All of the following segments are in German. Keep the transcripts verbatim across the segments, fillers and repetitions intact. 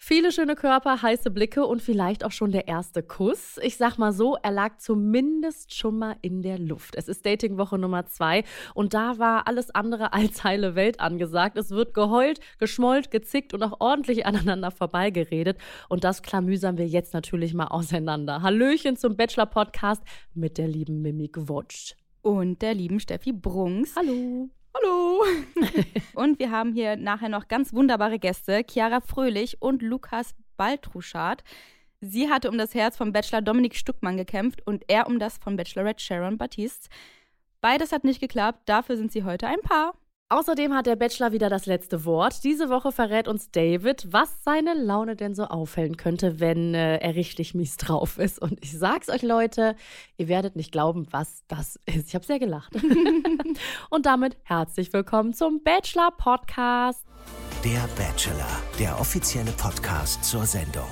Viele schöne Körper, heiße Blicke und vielleicht auch schon der erste Kuss. Ich sag mal so, er lag zumindest schon mal in der Luft. Es ist Datingwoche Nummer zwei und da war alles andere als heile Welt angesagt. Es wird geheult, geschmollt, gezickt und auch ordentlich aneinander vorbeigeredet. Und das klamüsern wir jetzt natürlich mal auseinander. Hallöchen zum Bachelor-Podcast mit der lieben Mimi Gwotsch. Und der lieben Steffi Brunks. Hallo. Hallo! Und wir haben hier nachher noch ganz wunderbare Gäste, Chiara Fröhlich und Lukas Baltruschat. Sie hatte um das Herz vom Bachelor Dominik Stuckmann gekämpft und er um das von Bachelorette Sharon Baptiste. Beides hat nicht geklappt, dafür sind sie heute ein Paar. Außerdem hat der Bachelor wieder das letzte Wort. Diese Woche verrät uns David, was seine Laune denn so aufhellen könnte, wenn äh, er richtig mies drauf ist. Und ich sag's euch, Leute, ihr werdet nicht glauben, was das ist. Ich habe sehr gelacht. Und damit herzlich willkommen zum Bachelor-Podcast. Der Bachelor, der offizielle Podcast zur Sendung.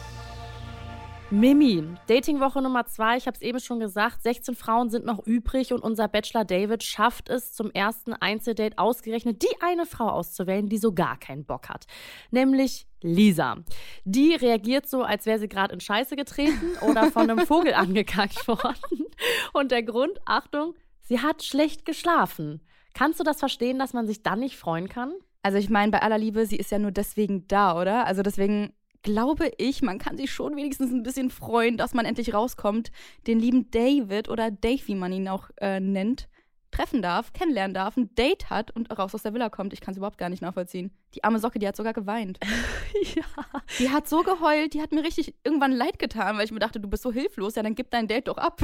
Mimi, Datingwoche Nummer zwei, ich habe es eben schon gesagt, sechzehn Frauen sind noch übrig und unser Bachelor David schafft es, zum ersten Einzeldate ausgerechnet die eine Frau auszuwählen, die so gar keinen Bock hat. Nämlich Lisa. Die reagiert so, als wäre sie gerade in Scheiße getreten oder von einem Vogel angekackt worden. Und der Grund, Achtung, sie hat schlecht geschlafen. Kannst du das verstehen, dass man sich dann nicht freuen kann? Also ich meine, bei aller Liebe, sie ist ja nur deswegen da, oder? Also deswegen glaube ich, man kann sich schon wenigstens ein bisschen freuen, dass man endlich rauskommt, den lieben David oder Dave, wie man ihn auch äh, nennt, treffen darf, kennenlernen darf, ein Date hat und raus aus der Villa kommt. Ich kann es überhaupt gar nicht nachvollziehen. Die arme Socke, die hat sogar geweint. Ja. Die hat so geheult, die hat mir richtig irgendwann leid getan, weil ich mir dachte, du bist so hilflos, ja, dann gib dein Date doch ab.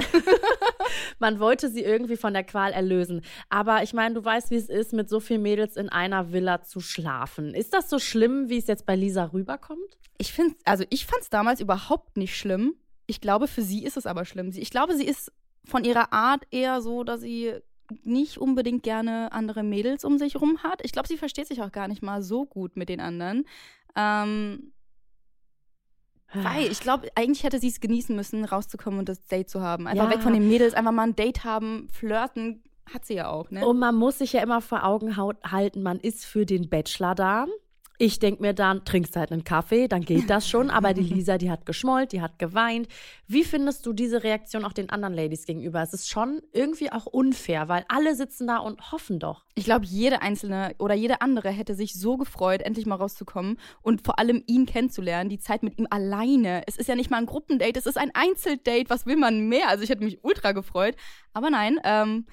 Man wollte sie irgendwie von der Qual erlösen. Aber ich meine, du weißt, wie es ist, mit so vielen Mädels in einer Villa zu schlafen. Ist das so schlimm, wie es jetzt bei Lisa rüberkommt? Ich finde, also ich fand es damals überhaupt nicht schlimm. Ich glaube, für sie ist es aber schlimm. Ich glaube, sie ist von ihrer Art eher so, dass sie nicht unbedingt gerne andere Mädels um sich rum hat. Ich glaube, sie versteht sich auch gar nicht mal so gut mit den anderen. Ähm, weil ich glaube, eigentlich hätte sie es genießen müssen, rauszukommen und das Date zu haben. Einfach Ja. weg von den Mädels, einfach mal ein Date haben, flirten, hat sie ja auch, ne? Und man muss sich ja immer vor Augen halten, man ist für den Bachelor da. Ich denke mir dann, trinkst halt einen Kaffee, dann geht das schon. Aber die Lisa, die hat geschmollt, die hat geweint. Wie findest du diese Reaktion auch den anderen Ladies gegenüber? Es ist schon irgendwie auch unfair, weil alle sitzen da und hoffen doch. Ich glaube, jede Einzelne oder jede andere hätte sich so gefreut, endlich mal rauszukommen und vor allem ihn kennenzulernen, die Zeit mit ihm alleine. Es ist ja nicht mal ein Gruppendate, es ist ein Einzeldate. Was will man mehr? Also ich hätte mich ultra gefreut. Aber nein, ähm,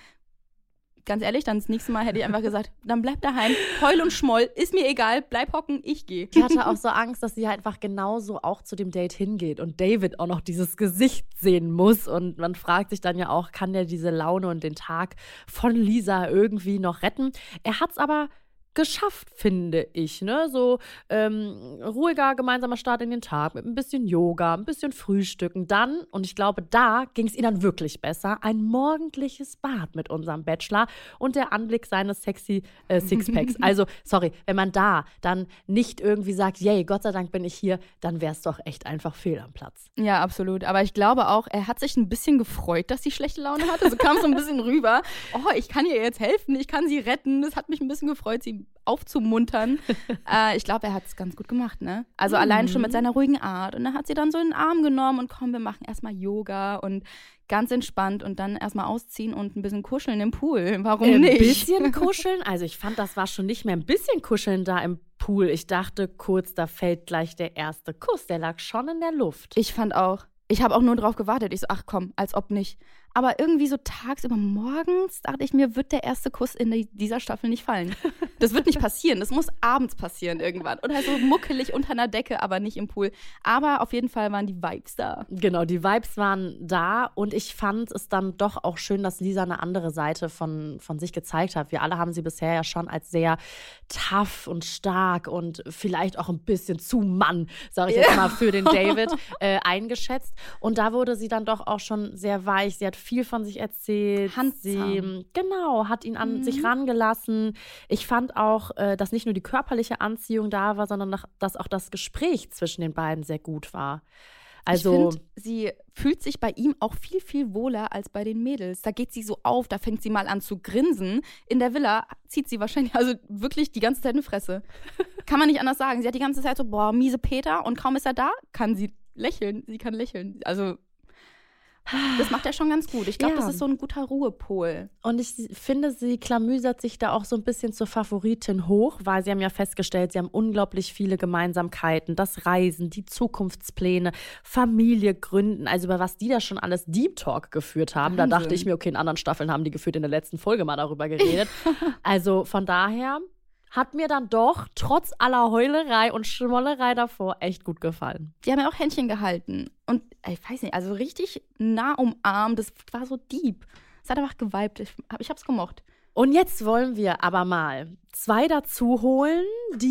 ganz ehrlich, dann das nächste Mal hätte ich einfach gesagt, dann bleib daheim, heul und schmoll, ist mir egal, bleib hocken, ich gehe. Ich hatte auch so Angst, dass sie halt einfach genauso auch zu dem Date hingeht und David auch noch dieses Gesicht sehen muss. Und man fragt sich dann ja auch, kann der diese Laune und den Tag von Lisa irgendwie noch retten? Er hat's aber geschafft, finde ich, ne? So ähm, ruhiger gemeinsamer Start in den Tag mit ein bisschen Yoga, ein bisschen Frühstücken. Dann, und ich glaube, da ging es ihr dann wirklich besser, ein morgendliches Bad mit unserem Bachelor und der Anblick seines sexy äh, Sixpacks. Also, sorry, wenn man da dann nicht irgendwie sagt, yay, Gott sei Dank bin ich hier, dann wäre es doch echt einfach fehl am Platz. Ja, absolut. Aber ich glaube auch, er hat sich ein bisschen gefreut, dass sie schlechte Laune hatte. So kam es so ein bisschen rüber. Oh, ich kann ihr jetzt helfen, ich kann sie retten. Das hat mich ein bisschen gefreut, sie aufzumuntern. äh, ich glaube, er hat es ganz gut gemacht, ne? Also mhm. allein schon mit seiner ruhigen Art. Und dann hat sie dann so in den Arm genommen und komm, wir machen erstmal Yoga und ganz entspannt und dann erstmal ausziehen und ein bisschen kuscheln im Pool. Warum ein nicht? Ein bisschen kuscheln? Also ich fand, das war schon nicht mehr ein bisschen kuscheln da im Pool. Ich dachte kurz, da fällt gleich der erste Kuss. Der lag schon in der Luft. Ich fand auch. Ich habe auch nur drauf gewartet. Ich so, ach komm, als ob nicht. Aber irgendwie so tagsüber morgens dachte ich mir, wird der erste Kuss in die, dieser Staffel nicht fallen. Das wird nicht passieren. Das muss abends passieren irgendwann. Oder so muckelig unter einer Decke, aber nicht im Pool. Aber auf jeden Fall waren die Vibes da. Genau, die Vibes waren da. Und ich fand es dann doch auch schön, dass Lisa eine andere Seite von, von sich gezeigt hat. Wir alle haben sie bisher ja schon als sehr tough und stark und vielleicht auch ein bisschen zu Mann, sage ich jetzt mal, für den David äh, eingeschätzt. Und da wurde sie dann doch auch schon sehr weich. Sie hat viel von sich erzählt. Handsam. Sie, genau, hat ihn an mhm. sich rangelassen. Ich fand auch, äh, dass nicht nur die körperliche Anziehung da war, sondern dass auch das Gespräch zwischen den beiden sehr gut war. Also, ich finde, sie fühlt sich bei ihm auch viel, viel wohler als bei den Mädels. Da geht sie so auf, da fängt sie mal an zu grinsen. In der Villa zieht sie wahrscheinlich also wirklich die ganze Zeit eine Fresse. kann man nicht anders sagen. Sie hat die ganze Zeit so, boah, miese Peter. Und kaum ist er da, kann sie lächeln. Sie kann lächeln. Also, das macht er schon ganz gut. Ich glaube, Ja. das ist so ein guter Ruhepol. Und ich finde, sie klamüsert sich da auch so ein bisschen zur Favoritin hoch, weil sie haben ja festgestellt, sie haben unglaublich viele Gemeinsamkeiten. Das Reisen, die Zukunftspläne, Familie gründen, also über was die da schon alles Deep Talk geführt haben. Wahnsinn. Da dachte ich mir, okay, in anderen Staffeln haben die geführt in der letzten Folge mal darüber geredet. Also von daher hat mir dann doch trotz aller Heulerei und Schmollerei davor echt gut gefallen. Die haben ja auch Händchen gehalten. Und ich weiß nicht, also richtig nah umarmt. Das war so deep. Es hat einfach geweibt. Ich, hab- ich hab's gemocht. Und jetzt wollen wir aber mal zwei dazu holen,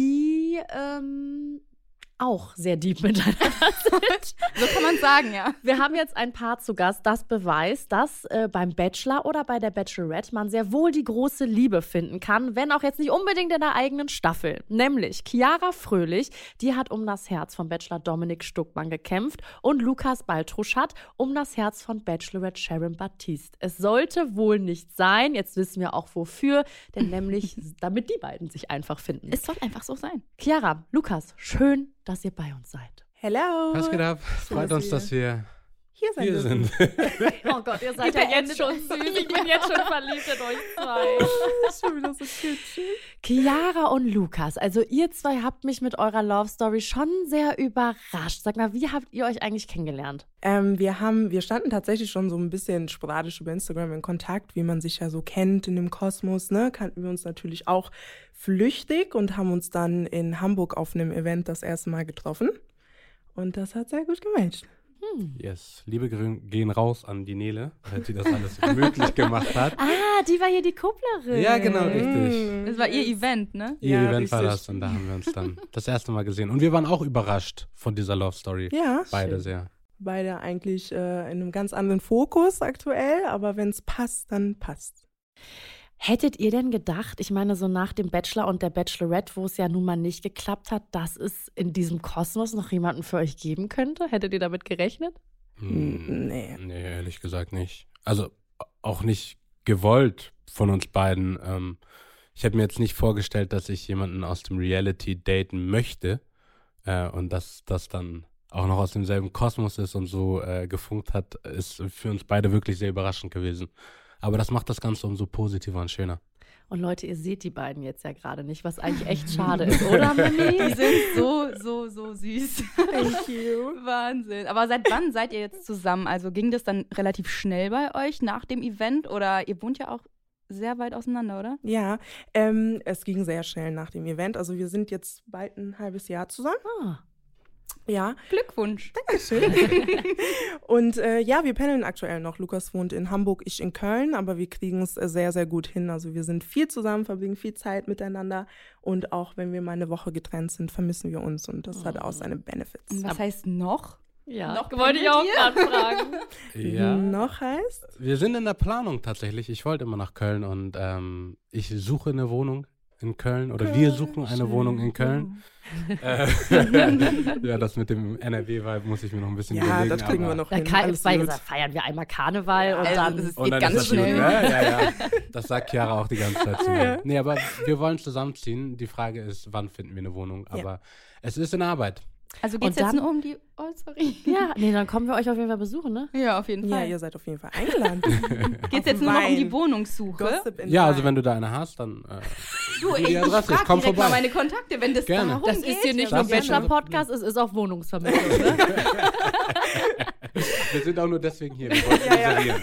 die ähm, auch sehr deep miteinander sind. So kann man sagen, ja. Wir haben jetzt ein Paar zu Gast, das beweist, dass äh, beim Bachelor oder bei der Bachelorette man sehr wohl die große Liebe finden kann, wenn auch jetzt nicht unbedingt in der eigenen Staffel. Nämlich Chiara Fröhlich, die hat um das Herz von Bachelor Dominik Stuckmann gekämpft und Lukas Baltrusch hat um das Herz von Bachelorette Sharon Baptiste. Es sollte wohl nicht sein, jetzt wissen wir auch wofür, denn nämlich damit die beiden sich einfach finden. Es soll einfach so sein. Chiara, Lukas, schön, dass ihr bei uns seid. Hello. Was geht ab? Freut uns, dass wir Hier sein hier dürfen. sind. Oh Gott, ihr seid ja jetzt schon süß. Ich bin jetzt schon verliebt in euch zwei. Das ist schon wieder so kitschig. Chiara und Lukas, also ihr zwei habt mich mit eurer Love Story schon sehr überrascht. Sag mal, wie habt ihr euch eigentlich kennengelernt? Ähm, wir haben, wir standen tatsächlich schon so ein bisschen sporadisch über Instagram in Kontakt, wie man sich ja so kennt in dem Kosmos, ne? Kannten wir uns natürlich auch flüchtig und haben uns dann in Hamburg auf einem Event das erste Mal getroffen. Und das hat sehr gut gematcht. Yes. Liebe Grü- gehen raus an die Nele, weil sie das alles möglich gemacht hat. Ah, die war hier die Kupplerin. Ja, genau, richtig. Das war ihr Event, ne? Ihr Ja, Event war richtig. das und da haben wir uns dann das erste Mal gesehen. Und wir waren auch überrascht von dieser Love Story. Ja, Beide sehr. beide eigentlich äh, in einem ganz anderen Fokus aktuell, aber wenn es passt, dann passt. Hättet ihr denn gedacht, ich meine, so nach dem Bachelor und der Bachelorette, wo es ja nun mal nicht geklappt hat, dass es in diesem Kosmos noch jemanden für euch geben könnte? Hättet ihr damit gerechnet? Hm, Nee. Nee, ehrlich gesagt nicht. Also auch nicht gewollt von uns beiden. Ähm, ich hätte mir jetzt nicht vorgestellt, dass ich jemanden aus dem Reality daten möchte äh, und dass das dann auch noch aus demselben Kosmos ist und so äh, gefunkt hat, ist für uns beide wirklich sehr überraschend gewesen. Aber das macht das Ganze umso positiver und schöner. Und Leute, ihr seht die beiden jetzt ja gerade nicht, was eigentlich echt schade ist, oder, Mimi? Die sind so, so, so süß. Thank you. Wahnsinn. Aber seit wann seid ihr jetzt zusammen? Also ging das dann relativ schnell bei euch nach dem Event? Oder ihr wohnt ja auch sehr weit auseinander, oder? Ja, ähm, es ging sehr schnell nach dem Event. Also wir sind jetzt bald ein halbes Jahr zusammen. Ah. Ja, Glückwunsch. und äh, ja, wir pendeln aktuell noch. Lukas wohnt in Hamburg, ich in Köln, aber wir kriegen es äh, sehr, sehr gut hin. Also wir sind viel zusammen, verbringen viel Zeit miteinander und auch wenn wir mal eine Woche getrennt sind, vermissen wir uns und das hat auch seine Benefits. Und was heißt noch? Ja, Noch wollte ich auch pendelt gerade fragen. Ja. Noch heißt? Wir sind in der Planung tatsächlich. Ich wollte immer nach Köln und ähm, ich suche eine Wohnung in Köln oder wir suchen eine Schön. Wohnung in Köln. Äh, ja, das mit dem N R W-Vibe muss ich mir noch ein bisschen Ja, überlegen. das kriegen aber wir noch Da hin. kann, Alles weil gut. gesagt, feiern wir einmal Karneval und Also, dann. es ist- Und geht dann ganz ist das schnell. Gut. Ja, ja, ja. Das sagt Chiara auch die ganze Zeit zu mir. Nee, aber wir wollen zusammenziehen. Die Frage ist, wann finden wir eine Wohnung? Aber es ist in Arbeit. Also geht es Und jetzt dann- nur um die. Oh, sorry. Ja, nee, dann kommen wir euch auf jeden Fall besuchen, ne? Ja, auf jeden Ja, Fall. ihr seid auf jeden Fall eingeladen. Geht es jetzt nur noch um die Wohnungssuche? Gossip in Ja, also Wein. wenn du da eine hast, dann äh, Du, die ich, ich Adresse, frage komm direkt mal vorbei. meine Kontakte, wenn das Gerne. darum Das geht. ist hier nicht ja, nur gerne. Bachelor-Podcast, es ist auch Wohnungsvermittlung, ne? wir sind auch nur deswegen hier. Wir wollen inserieren.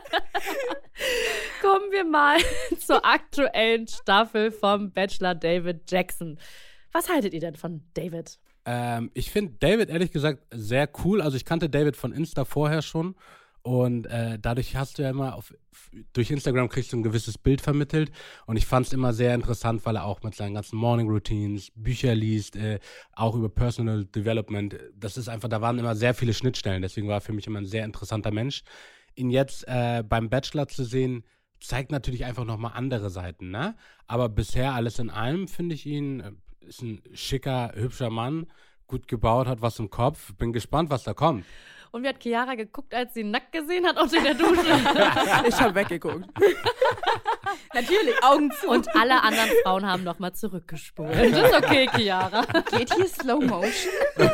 Kommen wir mal zur aktuellen Staffel vom Bachelor David Jackson. Was haltet ihr denn von David? Ähm, ich finde David ehrlich gesagt sehr cool. Also ich kannte David von Insta vorher schon und äh, dadurch hast du ja immer auf, durch Instagram kriegst du ein gewisses Bild vermittelt und ich fand es immer sehr interessant, weil er auch mit seinen ganzen Morning Routines Bücher liest, äh, auch über Personal Development. Das ist einfach, da waren immer sehr viele Schnittstellen, deswegen war er für mich immer ein sehr interessanter Mensch. Ihn jetzt äh, beim Bachelor zu sehen, zeigt natürlich einfach nochmal andere Seiten, ne? Aber bisher alles in allem finde ich ihn, äh, ist ein schicker, hübscher Mann, gut gebaut, hat was im Kopf. Bin gespannt, was da kommt. Und wie hat Chiara geguckt, als sie ihn nackt gesehen hat unter der Dusche? Ich habe weggeguckt. Natürlich, Augen zu. Und alle anderen Frauen haben nochmal zurückgespult. Das ist okay, Chiara. Geht hier Slow Motion?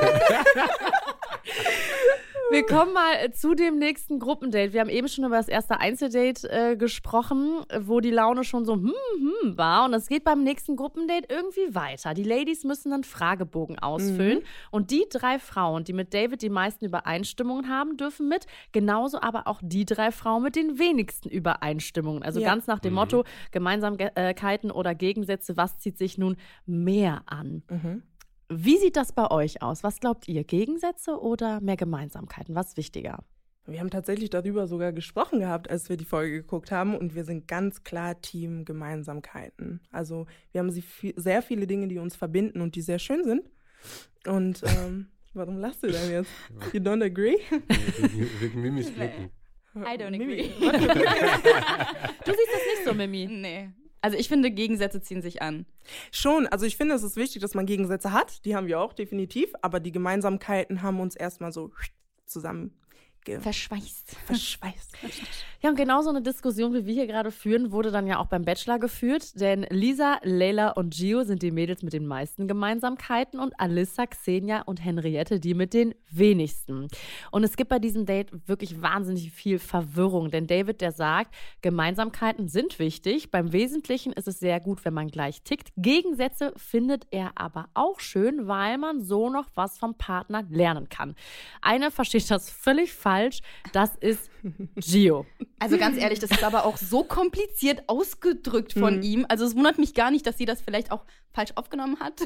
Wir kommen mal zu dem nächsten Gruppendate. Wir haben eben schon über das erste Einzeldate äh, gesprochen, wo die Laune schon so hm, hm war. Und es geht beim nächsten Gruppendate irgendwie weiter. Die Ladies müssen einen Fragebogen ausfüllen. Mhm. Und die drei Frauen, die mit David die meisten Übereinstimmungen haben, dürfen mit. Genauso aber auch die drei Frauen mit den wenigsten Übereinstimmungen. Also ja. ganz nach dem mhm. Motto, Gemeinsamkeiten oder Gegensätze, was zieht sich nun mehr an? Mhm. Wie sieht das bei euch aus? Was glaubt ihr? Gegensätze oder mehr Gemeinsamkeiten? Was ist wichtiger? Wir haben tatsächlich darüber sogar gesprochen gehabt, als wir die Folge geguckt haben. Und wir sind ganz klar Team Gemeinsamkeiten. Also wir haben viel, sehr viele Dinge, die uns verbinden und die sehr schön sind. Und ähm, warum lachst du denn jetzt? You don't agree? Wegen Mimis Blicken. I don't agree. Du siehst das nicht so, Mimi. Nee. Also ich finde, Gegensätze ziehen sich an. Schon, also ich finde, es ist wichtig, dass man Gegensätze hat. Die haben wir auch, definitiv. Aber die Gemeinsamkeiten haben uns erstmal so zusammen verschweißt. Verschweißt. Ja, und genau so eine Diskussion, wie wir hier gerade führen, wurde dann ja auch beim Bachelor geführt. Denn Lisa, Layla und Gio sind die Mädels mit den meisten Gemeinsamkeiten und Alyssa, Xenia und Henriette die mit den wenigsten. Und es gibt bei diesem Date wirklich wahnsinnig viel Verwirrung. Denn David, der sagt, Gemeinsamkeiten sind wichtig. Beim Wesentlichen ist es sehr gut, wenn man gleich tickt. Gegensätze findet er aber auch schön, weil man so noch was vom Partner lernen kann. Eine versteht das völlig falsch. Falsch, das ist Gio. Also ganz ehrlich, das ist aber auch so kompliziert ausgedrückt von mhm. ihm. Also es wundert mich gar nicht, dass sie das vielleicht auch falsch aufgenommen hat.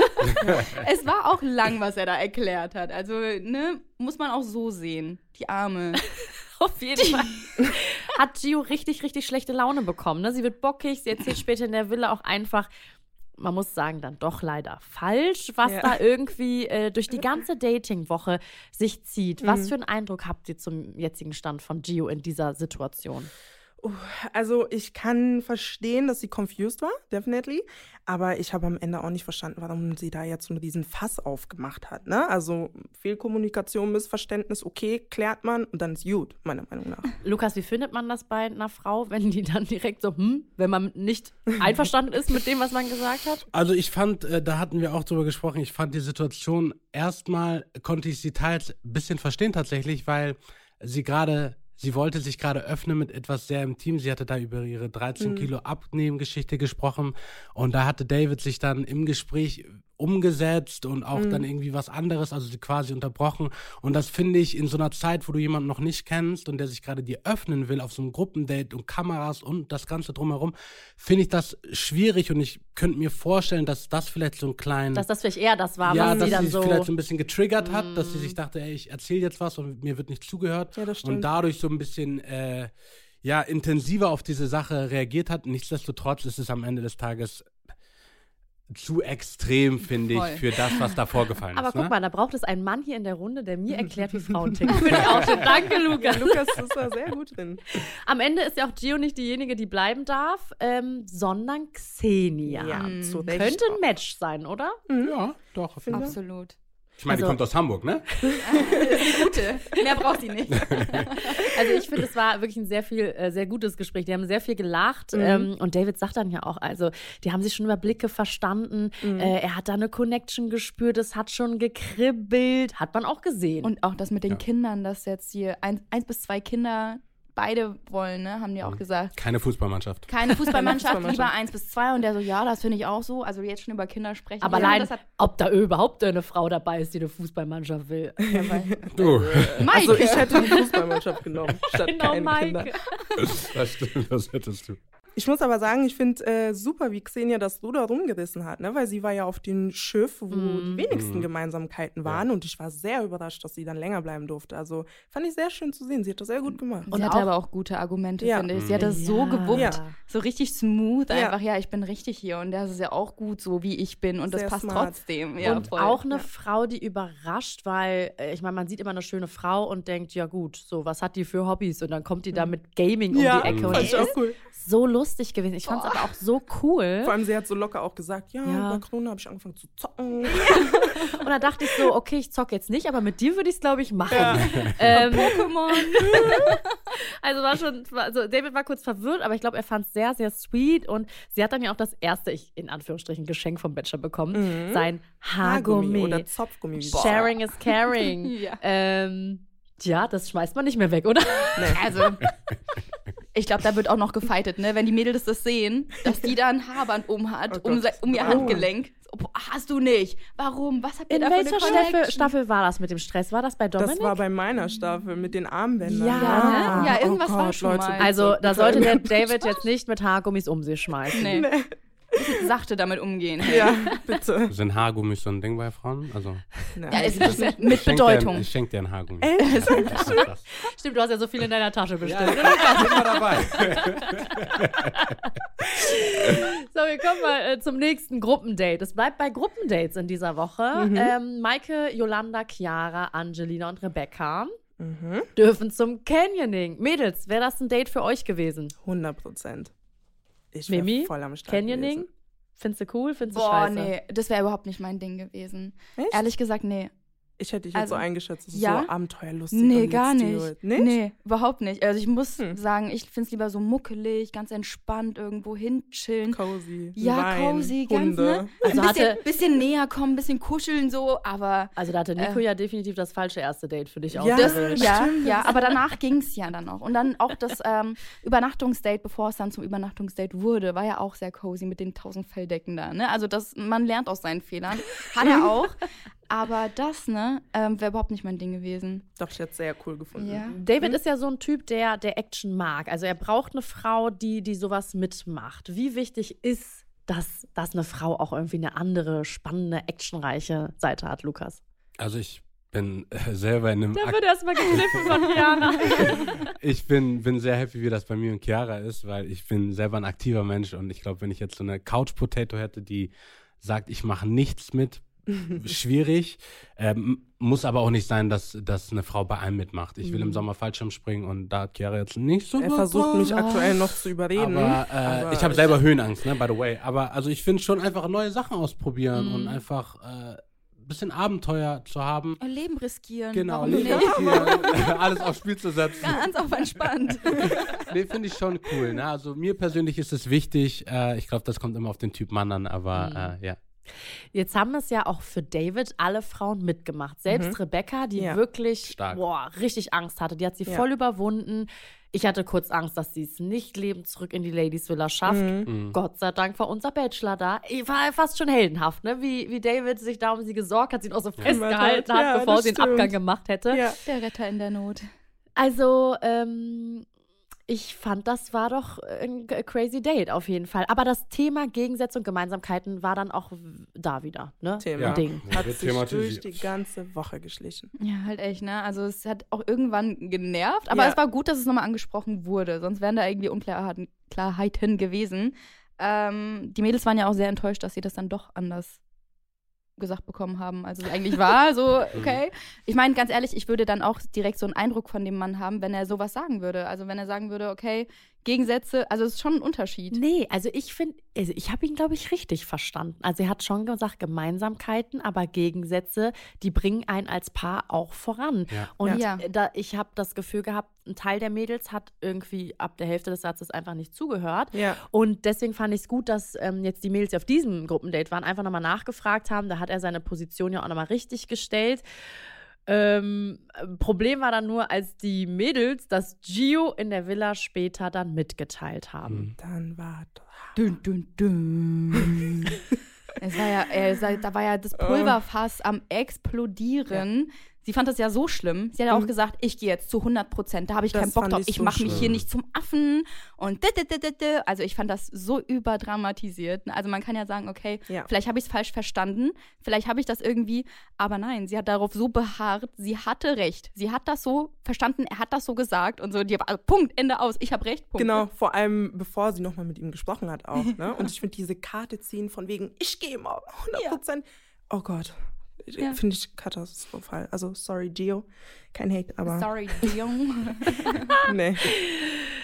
Es war auch lang, was er da erklärt hat. Also, ne, muss man auch so sehen. Die Arme. Auf jeden Fall hat Gio richtig, richtig schlechte Laune bekommen. Ne? Sie wird bockig, sie erzählt später in der Villa auch einfach, man muss sagen, dann doch leider falsch, was ja. da irgendwie äh, durch die ganze Dating-Woche sich zieht. Was mhm. für einen Eindruck habt ihr zum jetzigen Stand von Gio in dieser Situation? Also ich kann verstehen, dass sie confused war, definitely. Aber ich habe am Ende auch nicht verstanden, warum sie da jetzt so einen riesen Fass aufgemacht hat. Ne? Also Fehlkommunikation, Missverständnis, okay, klärt man und dann ist gut, meiner Meinung nach. Lukas, wie findet man das bei einer Frau, wenn die dann direkt so, hm, wenn man nicht einverstanden ist mit dem, was man gesagt hat? Also ich fand, äh, da hatten wir auch drüber gesprochen, ich fand die Situation, erstmal konnte ich sie teils ein bisschen verstehen tatsächlich, weil sie gerade Sie wollte sich gerade öffnen mit etwas sehr intim. Sie hatte da über ihre dreizehn Kilo Abnehmen-Geschichte gesprochen. Und da hatte David sich dann im Gespräch umgesetzt und auch mhm. dann irgendwie was anderes, also sie quasi unterbrochen. Und das finde ich in so einer Zeit, wo du jemanden noch nicht kennst und der sich gerade dir öffnen will auf so einem Gruppendate und Kameras und das Ganze drumherum, finde ich das schwierig. Und ich könnte mir vorstellen, dass das vielleicht so ein kleinen... Dass das vielleicht eher das war, ja, was sie dann sie so... vielleicht so ein bisschen getriggert hat, mm. dass sie sich dachte, ey, ich erzähle jetzt was und mir wird nicht zugehört. Ja, das stimmt. Und dadurch so ein bisschen äh, ja, intensiver auf diese Sache reagiert hat. Nichtsdestotrotz ist es am Ende des Tages zu extrem, finde ich, für das, was da vorgefallen Aber ist. guck ne? mal, da braucht es einen Mann hier in der Runde, der mir erklärt, wie Frauen ticken. Finde ich auch schön. Danke, Lukas. Ja, Lukas ist da sehr gut drin. Am Ende ist ja auch Gio nicht diejenige, die bleiben darf, ähm, sondern Xenia. Ja, mhm. zu Recht. Könnte ein Match sein, oder? Ja, doch. Absolut. Ich meine, Also- die kommt aus Hamburg, ne? Das ist die gute. Mehr braucht sie nicht. Also ich finde, es war wirklich ein sehr viel, äh, sehr gutes Gespräch. Die haben sehr viel gelacht. Mhm. Ähm, und David sagt dann ja auch, also die haben sich schon über Blicke verstanden. Mhm. Äh, er hat da eine Connection gespürt. Es hat schon gekribbelt. Hat man auch gesehen. Und auch das mit den Ja. Kindern, dass jetzt hier ein, eins bis zwei Kinder beide wollen, ne, haben die auch gesagt. Keine Fußballmannschaft. Keine Fußballmannschaft, Fußballmannschaft. lieber eins bis zwei. Und der so, ja, das finde ich auch so. Also jetzt schon über Kinder sprechen. Aber ja, allein, das hat ob da überhaupt eine Frau dabei ist, die eine Fußballmannschaft will. ja, weil, Du, Maike. Also ich hätte die Fußballmannschaft genommen, statt Genau, keine Kinder. Maike. das stimmt, das hättest du. Ich muss aber sagen, ich finde äh, super, wie Xenia das Ruder rumgerissen hat, ne? Weil sie war ja auf dem Schiff, wo Mm. die wenigsten Gemeinsamkeiten waren. Und ich war sehr überrascht, dass sie dann länger bleiben durfte. Also fand ich sehr schön zu sehen. Sie hat das sehr gut gemacht. Sie Und hatte auch- aber auch gute Argumente, Ja. finde ich. Sie hat das Ja. so gewuppt, Ja. so richtig smooth, Ja. einfach, ja, ich bin richtig hier und das ist ja auch gut so, wie ich bin und das Sehr passt smart. trotzdem. Ja, Und voll. auch eine Ja. Frau, die überrascht, weil, äh, ich meine, man sieht immer eine schöne Frau und denkt, ja gut, so, was hat die für Hobbys? Und dann kommt die da mit Gaming um Ja, die Ecke. Und fand die ich auch ist cool. so lustig. lustig gewesen. Ich fand es aber auch so cool. Vor allem, sie hat so locker auch gesagt, ja, Ja. bei Corona habe ich angefangen zu zocken. Und da dachte ich so, okay, ich zocke jetzt nicht, aber mit dir würde ich es, glaube ich, machen. Ähm, Pokémon. also war schon, also David war kurz verwirrt, aber ich glaube, er fand es sehr, sehr sweet. Und sie hat dann ja auch das erste, ich, in Anführungsstrichen, Geschenk vom Bachelor bekommen. Sein Haargummi. oder Zopfgummi. Sharing is caring. Ja. Ähm, ja, das schmeißt man nicht mehr weg, oder? Also, ich glaube, da wird auch noch gefightet, ne? Wenn die Mädels das sehen, dass die da ein Haarband um hat, Oh um, Gott. se- um ihr Oh. Handgelenk. So, boah, hast du nicht. Warum? Was habt ihr In da für eine welcher Staffel, Connection? Staffel war das mit dem Stress? War das bei Dominik? Das war bei meiner Staffel mit den Armbändern. Ja, ne? Ja, irgendwas oh war Gott, schon Leute, mal. bitte, also, da bitte. sollte der David jetzt nicht mit Haargummis um sich schmeißen. Nee. Bisschen sachte damit umgehen. Ja, bitte. Sind Haargummis so ein Ding bei Frauen? Also, Nein. Ja, ist, ist mit ich schenk Bedeutung. Dir, ich schenke dir ein Haargummi. Echt? Ja, das ist das. Stimmt, du hast ja so viel in deiner Tasche bestellt. Ja, ich bin immer dabei. So, wir kommen mal äh, zum nächsten Gruppendate. Es bleibt bei Gruppendates in dieser Woche. Mhm. Ähm, Maike, Yolanda, Chiara, Angelina und Rebecca Mhm. dürfen zum Canyoning. Mädels, wäre das ein Date für euch gewesen? hundert Prozent. Ich wär Mimi, voll am Start Canyoning? gewesen. Findest du cool? Findest du Boah, scheiße? nee, das wäre überhaupt nicht mein Ding gewesen. Echt? Ehrlich gesagt, nee. Ich hätte dich Also, jetzt so eingeschätzt, das ist ja? so abenteuerlustig. Nee, und gar let's do nicht. it. Nicht? Nee, überhaupt nicht. Also ich muss Hm. sagen, ich finde es lieber so muckelig, ganz entspannt irgendwo hinchillen. Cozy. Ja, Wein, cozy, ganz, Hunde. ne? Also ein bisschen, hatte- bisschen näher kommen, ein bisschen kuscheln so, aber Also da hatte Nico Äh. ja definitiv das falsche erste Date für dich Ja, das, ausgewählt. ja, stimmt. ja, aber danach ging es ja dann noch. Und dann auch das ähm, Übernachtungsdate, bevor es dann zum Übernachtungsdate wurde, war ja auch sehr cozy mit den tausend Felldecken da. Ne? Also das, man lernt aus seinen Fehlern. Hat er auch. Aber das, ne, ähm, wäre überhaupt nicht mein Ding gewesen. Doch, ich hätte es sehr cool gefunden. Ja. David ist ja so ein Typ, der, der Action mag. Also er braucht eine Frau, die, die sowas mitmacht. Wie wichtig ist, dass, dass eine Frau auch irgendwie eine andere, spannende, actionreiche Seite hat, Lukas? Also ich bin äh, selber in einem Da Ak- wird erstmal gekniffen von Chiara. Ich bin, bin sehr happy, wie das bei mir und Chiara ist, weil ich bin selber ein aktiver Mensch und ich glaube, wenn ich jetzt so eine Couch-Potato hätte, die sagt, ich mache nichts mit, schwierig. Ähm, muss aber auch nicht sein, dass, dass eine Frau bei einem mitmacht. Ich will im Sommer Fallschirm springen und da hat Chiara jetzt nicht so Er Bock versucht mich drauf. aktuell noch zu überreden. Aber, äh, aber ich habe selber Höhenangst, ne, by the way. Aber also ich finde schon einfach neue Sachen ausprobieren und einfach äh, ein bisschen Abenteuer zu haben. Leben riskieren. Genau, Warum Leben nicht? riskieren, alles aufs Spiel zu setzen. Ganz auf entspannt. Nee, finde ich schon cool. Ne? Also mir persönlich ist es wichtig. Äh, ich glaube, das kommt immer auf den Typ Mann an, aber äh, ja. Jetzt haben es ja auch für David alle Frauen mitgemacht. Selbst Rebecca, die Ja. wirklich Stark. boah, richtig Angst hatte, die hat sie Ja. voll überwunden. Ich hatte kurz Angst, dass sie es nicht lebend zurück in die Ladies Villa schafft. Mhm. Gott sei Dank war unser Bachelor da. Ich war fast schon heldenhaft, ne? Wie, wie David sich da um sie gesorgt hat, sie noch so festgehalten hat, Ja, bevor das sie den stimmt. Abgang gemacht hätte. Ja. Der Retter in der Not. Also, ähm, ich fand, das war doch ein g- crazy Date auf jeden Fall. Aber das Thema Gegensätze und Gemeinsamkeiten war dann auch w- da wieder, ne? Thema. Ein Ding. Ja, Hat wird sich durch thematisiert. die ganze Woche geschlichen. Ja, halt echt, ne? Also es hat auch irgendwann genervt, aber Ja. es war gut, dass es nochmal angesprochen wurde, sonst wären da irgendwie Unklarheiten Klarheiten gewesen. Ähm, die Mädels waren ja auch sehr enttäuscht, dass sie das dann doch anders gesagt bekommen haben, als es eigentlich war. So, okay. Ich meine, ganz ehrlich, ich würde dann auch direkt so einen Eindruck von dem Mann haben, wenn er sowas sagen würde. Also wenn er sagen würde, okay, Gegensätze, also es ist schon ein Unterschied. Nee, also ich finde, also ich habe ihn, glaube ich, richtig verstanden. Also er hat schon gesagt, Gemeinsamkeiten, aber Gegensätze, die bringen einen als Paar auch voran. Ja. Und Ja. da, ich habe das Gefühl gehabt, ein Teil der Mädels hat irgendwie ab der Hälfte des Satzes einfach nicht zugehört. Ja. Und deswegen fand ich es gut, dass ähm, jetzt die Mädels, die auf diesem Gruppendate waren, einfach nochmal nachgefragt haben. Da hat er seine Position ja auch nochmal richtig gestellt. Ähm, Problem war dann nur, als die Mädels das Gio in der Villa später dann mitgeteilt haben. Dann war Dün, dün, dün. Es war ja, äh, es war- da war ja das Pulverfass am explodieren. Sie fand das ja so schlimm. Sie hat ja auch gesagt, ich gehe jetzt zu hundert Prozent. Da habe ich Das keinen Bock fand drauf. ich Ich so mache mich schlimm. hier nicht zum Affen. Und dit, dit, dit, dit, dit. Also ich fand das so überdramatisiert. Also man kann ja sagen, okay, Ja. vielleicht habe ich es falsch verstanden. Vielleicht habe ich das irgendwie. Aber nein, sie hat darauf so beharrt. Sie hatte recht. Sie hat das so verstanden. Er hat das so gesagt. Und so, die, also Punkt, Ende aus. Ich habe recht, Punkt. Genau, vor allem bevor sie nochmal mit ihm gesprochen hat auch. Ne? Und ich finde diese Karte ziehen von wegen, ich gehe mal hundert Prozent. Oh Gott, Ja. finde ich katastrophal. Also sorry Gio, kein Hate, aber Sorry, Dion. nee.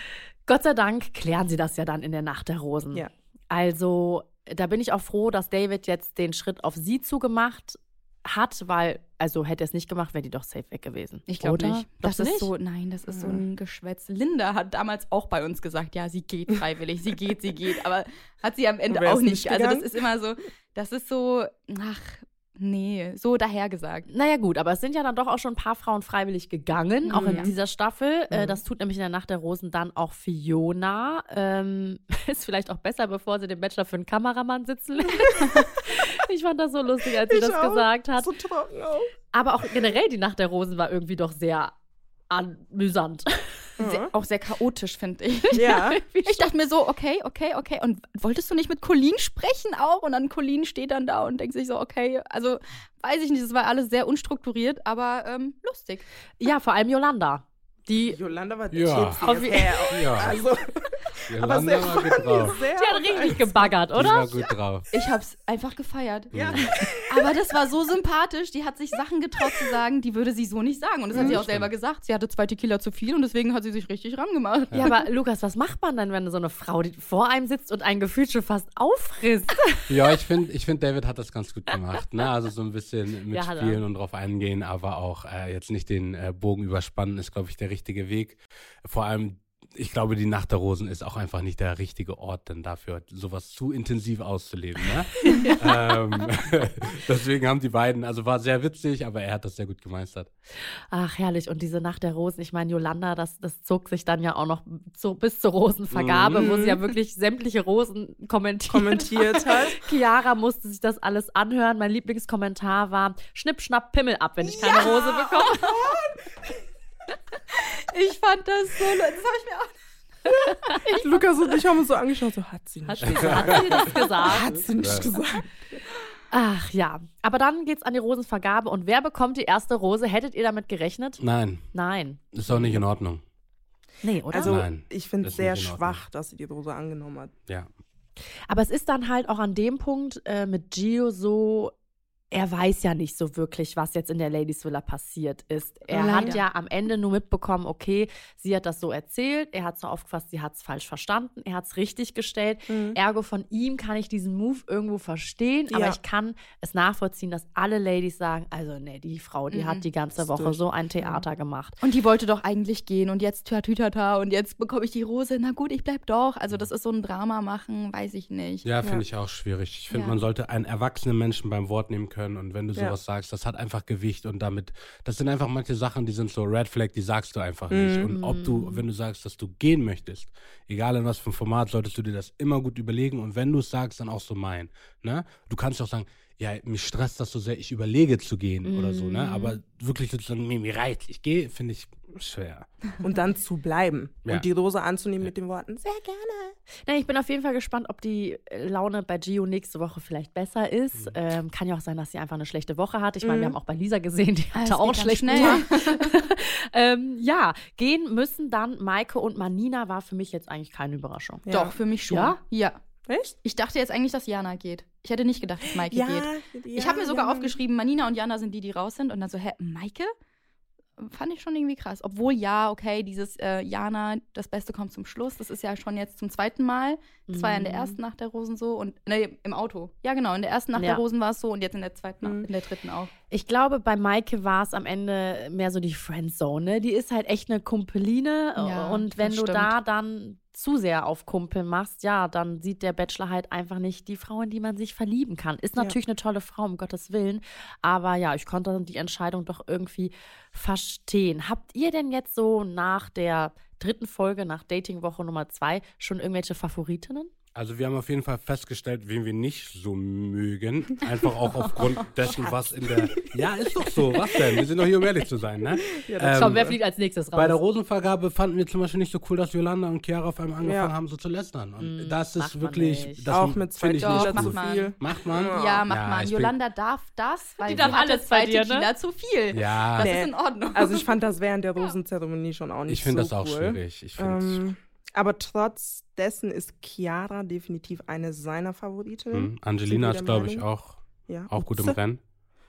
Gott sei Dank klären sie das ja dann in der Nacht der Rosen. Ja. Also da bin ich auch froh, dass David jetzt den Schritt auf sie zugemacht hat, weil, also hätte er es nicht gemacht, wäre die doch safe weg gewesen. Ich glaube Oder? nicht. Das Glaubst du ist nicht? so, nein, das ist so ein Geschwätz. Linda hat damals auch bei uns gesagt, ja, sie geht freiwillig, sie geht, sie geht, aber hat sie am Ende Wer ist auch nicht. nicht Also das gegangen? ist immer so, das ist so, ach, nee, so dahergesagt. Naja gut, aber es sind ja dann doch auch schon ein paar Frauen freiwillig gegangen, auch in Ja. dieser Staffel. Äh, Mhm. das tut nämlich in der Nacht der Rosen dann auch Fiona. Ähm, ist vielleicht auch besser, bevor sie den Bachelor für einen Kameramann sitzen lässt. Ich fand das so lustig, als sie Ich das auch. gesagt hat. So trocken auch. Aber auch generell die Nacht der Rosen war irgendwie doch sehr amüsant. Sehr, auch sehr chaotisch, finde ich. Ja. Ich dachte mir so, okay, okay, okay. Und wolltest du nicht mit Colleen sprechen auch? Und dann Colleen steht dann da und denkt sich so, okay, also weiß ich nicht, das war alles sehr unstrukturiert, aber ähm, lustig. Ja, vor allem Yolanda. Die, Yolanda war Ja. tipsy Auf as wie- hell. Ja. Also, aber Yolanda sehr war gut funny, drauf. sehr die hat richtig gebaggert, Die oder? war gut drauf. Ich hab's einfach gefeiert. Ja. Aber das war so sympathisch. Die hat sich Sachen getraut zu sagen, die würde sie so nicht sagen. Und das hat sie auch stimmt. selber gesagt. Sie hatte zwei Tequila zu viel und deswegen hat sie sich richtig rangemacht. Ja, aber Lukas, was macht man denn, wenn so eine Frau, die vor einem sitzt und einen gefühlt schon fast auffrisst? Ja, ich finde, ich find, David hat das ganz gut gemacht. Ne? Also so ein bisschen Ja, hat er. mitspielen und drauf eingehen, aber auch äh, jetzt nicht den äh, Bogen überspannen, ist, glaube ich, der richtige Weg. Vor allem, ich glaube, die Nacht der Rosen ist auch einfach nicht der richtige Ort denn dafür, sowas zu intensiv auszuleben. Ne? ähm, deswegen haben die beiden, also war sehr witzig, aber er hat das sehr gut gemeistert. Ach, herrlich. Und diese Nacht der Rosen, ich meine, Yolanda, das, das zog sich dann ja auch noch zu, bis zur Rosenvergabe, Mhm. wo sie ja wirklich sämtliche Rosen kommentiert, kommentiert hat. Chiara musste sich das alles anhören. Mein Lieblingskommentar war: Schnipp, schnapp, Pimmel ab, wenn ich keine Rose bekomme. Ich fand das so, das habe ich mir auch. Lukas und ich haben uns so angeschaut, so hat sie Hat nicht. sie, hat sie das gesagt? Hat sie nicht Ja. gesagt. Ach ja. Aber dann geht's an die Rosenvergabe. Und wer bekommt die erste Rose? Hättet ihr damit gerechnet? Nein, Nein. ist auch nicht in Ordnung. Nee, oder? Also Nein, ich finde das es ist sehr nicht in Ordnung. schwach, dass sie die Rose angenommen hat. Ja. Aber es ist dann halt auch an dem Punkt äh, mit Gio so, er weiß ja nicht so wirklich, was jetzt in der Ladies Villa passiert ist. Er Leider. hat ja am Ende nur mitbekommen, okay, sie hat das so erzählt, er hat so aufgefasst, sie hat es falsch verstanden, er hat es richtig gestellt. Ergo von ihm kann ich diesen Move irgendwo verstehen, aber Ja. ich kann es nachvollziehen, dass alle Ladies sagen, also nee, die Frau, die Mhm. hat die ganze Ist Woche durch. so ein Theater gemacht. Und die wollte doch eigentlich gehen und jetzt tatütata und jetzt bekomme ich die Rose. Na gut, ich bleib doch. Also das ist so ein Drama machen, weiß ich nicht. Ja, finde ich auch schwierig. Ich finde, Ja. man sollte einen erwachsenen Menschen beim Wort nehmen können und wenn du Ja. sowas sagst, das hat einfach Gewicht und damit, das sind einfach manche Sachen, die sind so Red Flag, die sagst du einfach nicht. Und ob du, wenn du sagst, dass du gehen möchtest, egal in was für ein Format, solltest du dir das immer gut überlegen und wenn du es sagst, dann auch so meinen. Ne? Du kannst auch sagen, ja, mich stresst das so sehr, ich überlege zu gehen oder so, ne? Aber wirklich sozusagen, mir mir reizt, ich gehe, finde ich schwer. Und dann zu bleiben Ja. und die Rose anzunehmen mit den Worten, sehr gerne. Na, ich bin auf jeden Fall gespannt, ob die Laune bei Gio nächste Woche vielleicht besser ist. Ähm, kann ja auch sein, dass sie einfach eine schlechte Woche hat. Ich meine, wir haben auch bei Lisa gesehen, die Ah, hatte das auch geht einen ganz schlechten schnell. Tag. ähm, ja, gehen müssen dann Maike und Manina, war für mich jetzt eigentlich keine Überraschung. Ja. Doch, für mich schon. Ja? Ja. Echt? Ich dachte jetzt eigentlich, dass Jana geht. Ich hätte nicht gedacht, dass Maike Ja, geht. ja, Ich habe mir sogar ja. aufgeschrieben, Manina und Jana sind die, die raus sind. Und dann so, hä, Maike? Fand ich schon irgendwie krass. Obwohl, ja, okay, dieses äh, Jana, das Beste kommt zum Schluss. Das ist ja schon jetzt zum zweiten Mal. Das war ja in der ersten Nacht der Rosen so. Und, nee, im Auto. Ja, genau, in der ersten Nacht Ja. der Rosen war es so und jetzt in der zweiten, Mhm. in der dritten auch. Ich glaube, bei Maike war es am Ende mehr so die Friendzone. Ne? Die ist halt echt eine Kumpeline. Ja, und wenn das du stimmt. da dann zu sehr auf Kumpel machst, ja, dann sieht der Bachelor halt einfach nicht die Frau, in die man sich verlieben kann. Ist Ja. natürlich eine tolle Frau, um Gottes Willen. Aber ja, ich konnte die Entscheidung doch irgendwie verstehen. Habt ihr denn jetzt so nach der dritten Folge, nach Datingwoche Nummer zwei, schon irgendwelche Favoritinnen? Also wir haben auf jeden Fall festgestellt, wen wir nicht so mögen. Einfach auch aufgrund dessen, was in der... Ja, ist doch so. Was denn? Wir sind doch hier, um ehrlich zu sein, ne? Ähm, Komm, wer fliegt als nächstes raus? bei der Rosenvergabe fanden wir zum Beispiel nicht so cool, dass Yolanda und Chiara auf einmal angefangen Ja. haben, so zu lästern. Und Mm, das macht ist man wirklich... nicht. Das Auch mit zwei finde ich Doch, nicht Tequila macht zu gut. man. viel. Macht man? Ja, macht Ja, man. ich Jolanda darf das, weil Die sie darf hatte alles bei zwei dir, ne? Tequila zu viel. Ja, Das Nee. ist in Ordnung. Also ich fand das während der Rosenzeremonie schon auch nicht ich finde so das auch cool. schwierig. Ich finde Ähm, aber trotz dessen ist Chiara definitiv eine seiner Favoritinnen. hm. Angelina Sind wir ist, der glaube ich, Meinung? auch, Ja. auch gut im Utze. Rennen.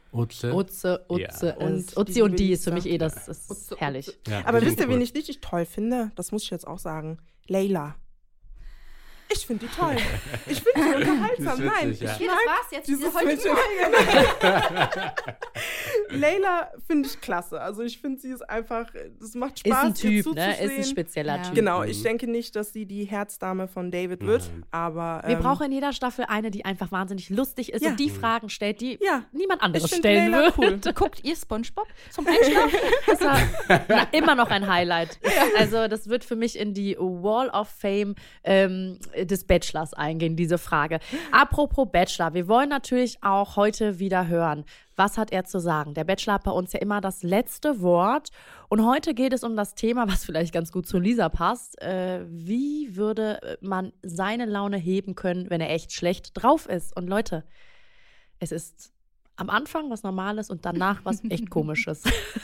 Utze. Utze, Utze Ja. ist. Und Utzi die und die liebe ist für mich Lisa. eh, das ist Utze, herrlich. Utze. Ja, Aber die wisst ihr, sind wen cool. ich richtig toll finde? Das muss ich jetzt auch sagen. Layla. Ich finde die toll. Ich finde die unterhaltsam. Die ist Nein, witzig, ja. ich Okay, das mag war's jetzt. dieses Diese heutige Switch. Layla finde ich klasse. Also ich finde, sie ist einfach, es macht Ist Spaß, ein ihr Typ, ne? zuzusehen. Ist ein spezieller Ja. Typ. Genau, Mhm. ich denke nicht, dass sie die Herzdame von David wird, Nein. aber Wir ähm, brauchen in jeder Staffel eine, die einfach wahnsinnig lustig ist Ja. und die Fragen stellt, die Ja. niemand ich anderes finde stellen Layla würde. cool. Guckt ihr SpongeBob zum Einschlafen? Das war na, immer noch ein Highlight. Also das wird für mich in die Wall of Fame ähm, des Bachelors eingehen, diese Frage. Apropos Bachelor, wir wollen natürlich auch heute wieder hören, was hat er zu sagen. Der Bachelor hat bei uns ja immer das letzte Wort. Und heute geht es um das Thema, was vielleicht ganz gut zu Lisa passt. Äh, wie würde man seine Laune heben können, wenn er echt schlecht drauf ist? Und Leute, es ist am Anfang was Normales und danach was echt Komisches.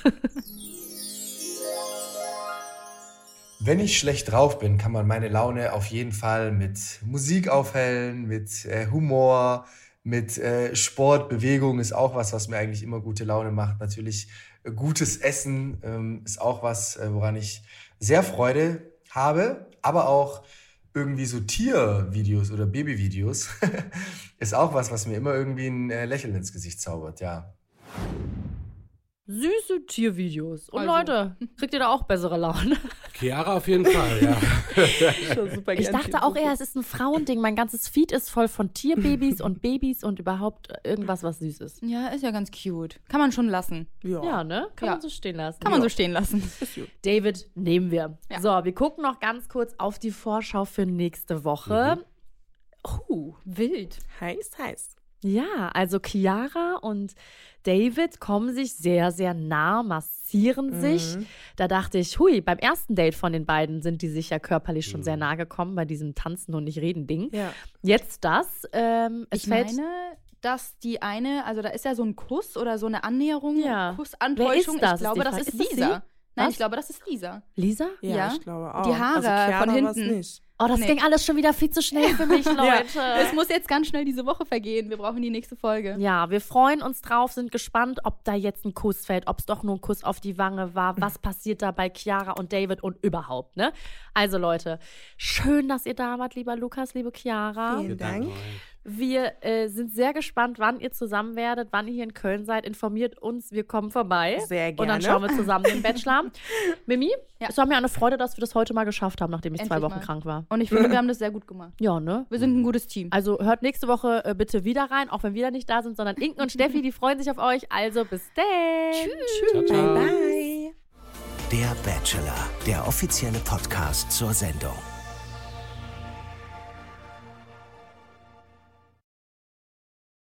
Wenn ich schlecht drauf bin, kann man meine Laune auf jeden Fall mit Musik aufhellen, mit äh, Humor, mit äh, Sport, Bewegung ist auch was, was mir eigentlich immer gute Laune macht. Natürlich äh, gutes Essen ähm, ist auch was, äh, woran ich sehr Freude habe, aber auch irgendwie so Tiervideos oder Babyvideos ist auch was, was mir immer irgendwie ein äh, Lächeln ins Gesicht zaubert, ja. Süße Tiervideos. Und Also. Leute, kriegt ihr da auch bessere Laune? Chiara auf jeden Fall, ja. Schon super Ich gern dachte auch Tiere. eher, es ist ein Frauending. Mein ganzes Feed ist voll von Tierbabys und Babys und überhaupt irgendwas, was süß ist. Ja, ist ja ganz cute. Kann man schon lassen. Ja, Ja, ne? Kann Ja. man so stehen lassen. Kann man so stehen lassen. ist gut. David nehmen wir. Ja. So, wir gucken noch ganz kurz auf die Vorschau für nächste Woche. Uh, Wild. Heiß, heiß. ja, also Chiara und David kommen sich sehr, sehr nah, massieren sich. Da dachte ich, hui, beim ersten Date von den beiden sind die sich ja körperlich schon sehr nah gekommen bei diesem Tanzen und nicht reden Ding. Ja. Jetzt das. Ähm, es Ich fällt. meine, dass die eine, also da ist ja so ein Kuss oder so eine Annäherung, Ja. Kussantäuschung. Wer ist das, Ich glaube, ist die das Frage. ist Ist das Lisa. sie? Nein, Was? ich glaube, das ist Lisa. Lisa? Ja, Ja. ich glaube auch. Die Haare also Chiara von war's hinten. nicht. Oh, das Nee. ging alles schon wieder viel zu schnell für mich, Leute. Es muss jetzt ganz schnell diese Woche vergehen. Wir brauchen die nächste Folge. Ja, wir freuen uns drauf, sind gespannt, ob da jetzt ein Kuss fällt, ob es doch nur ein Kuss auf die Wange war, was passiert da bei Chiara und David und überhaupt, ne? Also Leute, schön, dass ihr da wart, lieber Lukas, liebe Chiara. Vielen Dank. Wir äh, sind sehr gespannt, wann ihr zusammen werdet, wann ihr hier in Köln seid. Informiert uns, wir kommen vorbei. Sehr Und dann gerne. schauen wir zusammen den Bachelor. Mimi, Ja. es war mir eine Freude, dass wir das heute mal geschafft haben, nachdem ich zwei Endlich Wochen mal. krank war. Und ich finde, wir haben das sehr gut gemacht. Ja, ne? Wir sind ein gutes Team. Also hört nächste Woche äh, bitte wieder rein, auch wenn wir da nicht da sind, sondern Inken und Steffi, die freuen sich auf euch. Also bis dann. Ciao, ciao. Bye. Der Bachelor, der offizielle Podcast zur Sendung.